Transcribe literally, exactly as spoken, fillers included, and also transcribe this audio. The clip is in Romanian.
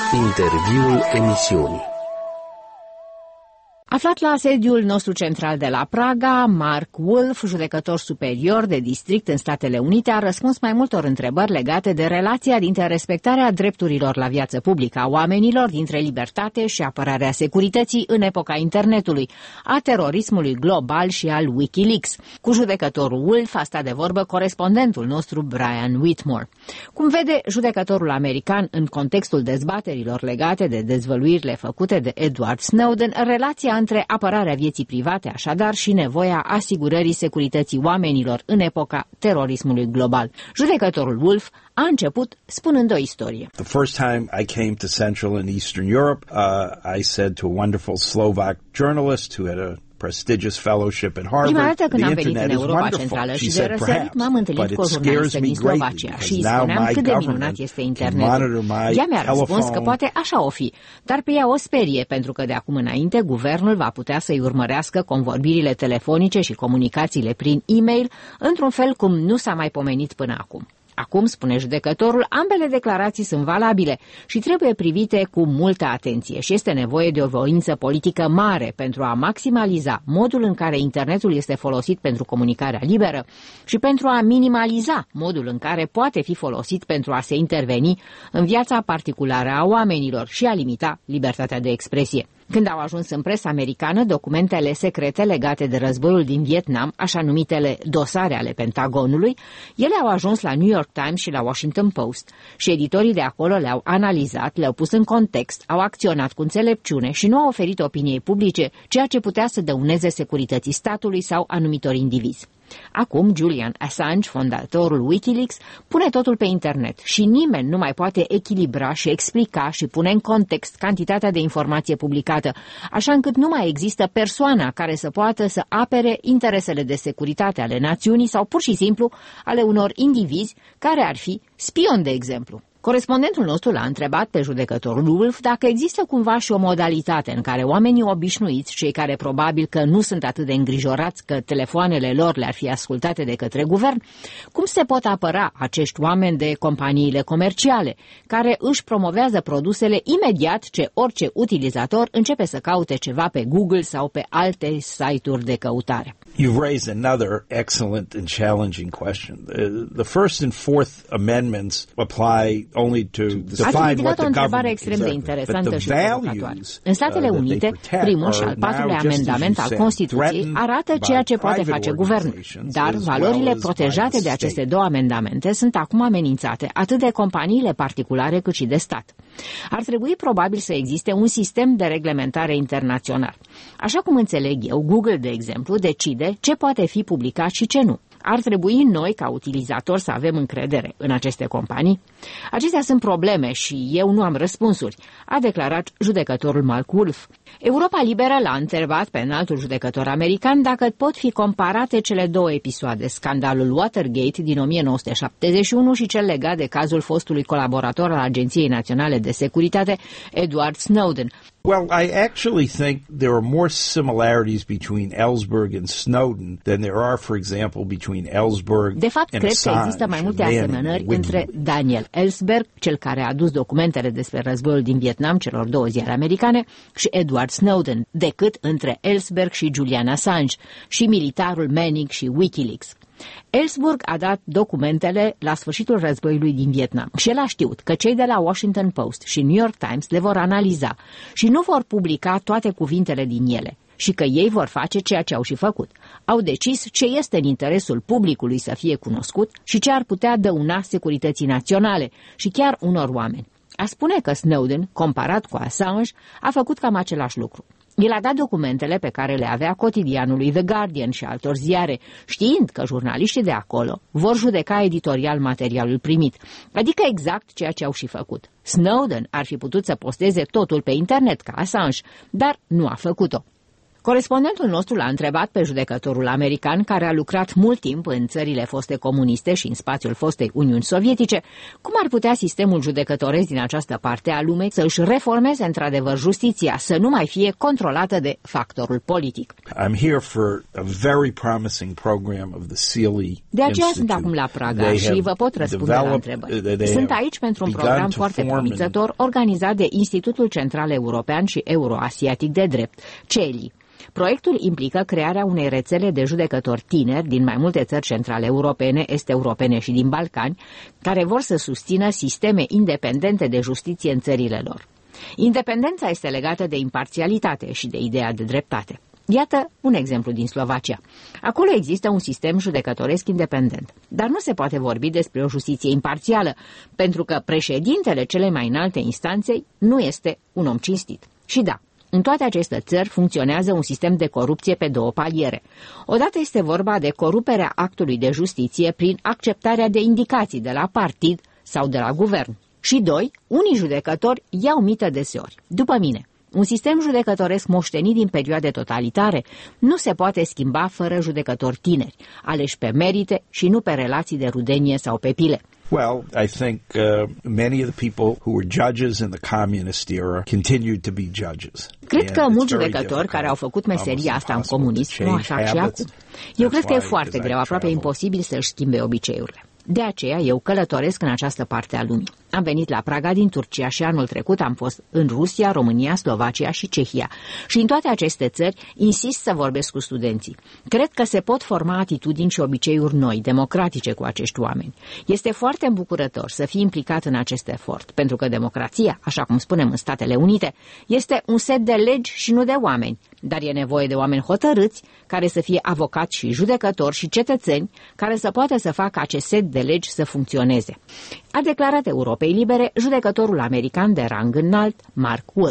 Interviul emisiunii. Aflat la sediul nostru central de la Praga, Mark Wolf, judecător superior de district în Statele Unite, a răspuns mai multor întrebări legate de relația dintre respectarea drepturilor la viață publică a oamenilor, dintre libertate și apărarea securității în epoca internetului, a terorismului global și al Wikileaks. Cu judecătorul Wolf a stat de vorbă corespondentul nostru Brian Whitmore. Cum vede judecătorul american în contextul dezbaterilor legate de dezvăluirile făcute de Edward Snowden, relația între apărarea vieții private, așadar, și nevoia asigurării securității oamenilor în epoca terorismului global. Judecătorul Wolf a început spunând o istorie. The first time I came to Central and Eastern Europe, uh, I said to a wonderful Slovak journalist who had a prestigious fellowship at Harvard. Prima dată când am venit în Europa Centrală și de răsărit m-am întâlnit cu o jurnalistă din Slovacia și îi spuneam cât de minunat este internetul. Ea mi-a răspuns că poate așa o fi, dar pe ea o sperie, pentru că de acum înainte guvernul va putea să-i urmărească convorbirile telefonice și comunicațiile prin e-mail într-un fel cum nu s-a mai pomenit până acum. Acum, spune judecătorul, ambele declarații sunt valabile și trebuie privite cu multă atenție și este nevoie de o voință politică mare pentru a maximaliza modul în care internetul este folosit pentru comunicarea liberă și pentru a minimaliza modul în care poate fi folosit pentru a se interveni în viața particulară a oamenilor și a limita libertatea de expresie. Când au ajuns în presa americană documentele secrete legate de războiul din Vietnam, așa numitele dosare ale Pentagonului, ele au ajuns la New York Times și la Washington Post și editorii de acolo le-au analizat, le-au pus în context, au acționat cu înțelepciune și nu au oferit opiniei publice ceea ce putea să dăuneze securității statului sau anumitor indivizi. Acum, Julian Assange, fondatorul Wikileaks, pune totul pe internet și nimeni nu mai poate echilibra și explica și pune în context cantitatea de informație publicată, așa încât nu mai există persoana care să poată să apere interesele de securitate ale națiunii sau pur și simplu ale unor indivizi care ar fi spioni, de exemplu. Corespondentul nostru l-a întrebat pe judecătorul Wolf dacă există cumva și o modalitate în care oamenii obișnuiți, cei care probabil că nu sunt atât de îngrijorați că telefoanele lor le-ar fi ascultate de către guvern, cum se pot apăra acești oameni de companiile comerciale, care își promovează produsele imediat ce orice utilizator începe să caute ceva pe Google sau pe alte site-uri de căutare. You've raised another excellent and challenging question. The, the First and Fourth Amendments apply only to define what the government extrem de interesantă și provocatoare. În Statele Unite, primul și al patrulea amendament al Constituției arată ceea ce poate face guvernul, dar valorile protejate de aceste două amendamente sunt acum amenințate atât de companiile particulare cât și de stat. Ar trebui probabil să existe un sistem de reglementare internațional. Așa cum înțeleg eu, Google, de exemplu, decide ce poate fi publicat și ce nu. Ar trebui noi, ca utilizatori, să avem încredere în aceste companii? Acestea sunt probleme și eu nu am răspunsuri, a declarat judecătorul Mark Wolf. Europa Liberă l-a întrebat pe înaltul judecător american dacă pot fi comparate cele două episoade, scandalul Watergate din o mie nouă sute șaptezeci și unu și cel legat de cazul fostului colaborator al Agenției Naționale de Securitate, Edward Snowden. Well, I actually think there are more similarities between Ellsberg and Snowden than there are, for example, between Ellsberg De fapt, and cred Assange. că există mai multe asemănări între Daniel Ellsberg, cel care a adus documentele despre războiul din Vietnam celor două ziare americane, și Edward Snowden, decât între Ellsberg și Julian Assange și militarul Manning și Wikileaks. Ellsberg a dat documentele la sfârșitul războiului din Vietnam și el a știut că cei de la Washington Post și New York Times le vor analiza și nu vor publica toate cuvintele din ele și că ei vor face ceea ce au și făcut. Au decis ce este în interesul publicului să fie cunoscut și ce ar putea dăuna securității naționale și chiar unor oameni. A spune că Snowden, comparat cu Assange, a făcut cam același lucru. El a dat documentele pe care le avea cotidianului The Guardian și altor ziare, știind că jurnaliștii de acolo vor judeca editorial materialul primit, adică exact ceea ce au și făcut. Snowden ar fi putut să posteze totul pe internet ca Assange, dar nu a făcut-o. Corespondentul nostru l-a întrebat pe judecătorul american, care a lucrat mult timp în țările foste comuniste și în spațiul fostei Uniuni Sovietice, cum ar putea sistemul judecătoresc din această parte a lumii să își reformeze într-adevăr justiția, să nu mai fie controlată de factorul politic. I'm here for a very promising program of the Sealy De aceea sunt acum la Praga și vă pot răspunde la întrebări. Sunt aici pentru un program foarte promițător organizat de Institutul Central European și Euroasiatic de Drept, CELI. Proiectul implică crearea unei rețele de judecători tineri din mai multe țări centrale europene, est-europene și din Balcani, care vor să susțină sisteme independente de justiție în țările lor. Independența este legată de imparțialitate și de ideea de dreptate. Iată un exemplu din Slovacia. Acolo există un sistem judecătoresc independent, dar nu se poate vorbi despre o justiție imparțială, pentru că președintele cele mai înalte instanței nu este un om cinstit. Și da, în toate aceste țări funcționează un sistem de corupție pe două paliere. Odată este vorba de coruperea actului de justiție prin acceptarea de indicații de la partid sau de la guvern. Și doi, unii judecători iau mită deseori. După mine, un sistem judecătoresc moștenit din perioade totalitare nu se poate schimba fără judecători tineri, aleși pe merite și nu pe relații de rudenie sau pe pile. Well, I think uh, many of the people who were judges in the communist era continued to be judges. Cred că mulți judecători care au făcut meseria asta în comunism nu așa și acum. Eu cred că e foarte greu, aproape imposibil să-și schimbe obiceiurile. De aceea eu călătoresc în această parte a lumii. Am venit la Praga din Turcia și anul trecut am fost în Rusia, România, Slovacia și Cehia. Și în toate aceste țări insist să vorbesc cu studenții. Cred că se pot forma atitudini și obiceiuri noi, democratice cu acești oameni. Este foarte îmbucurător să fii implicat în acest efort, pentru că democrația, așa cum spunem în Statele Unite, este un set de legi și nu de oameni. Dar e nevoie de oameni hotărâți, care să fie avocați și judecători și cetățeni, care să poată să facă acest set de legi să funcționeze. A declarat Europei Libere judecătorul american de rang înalt, Mark Wood.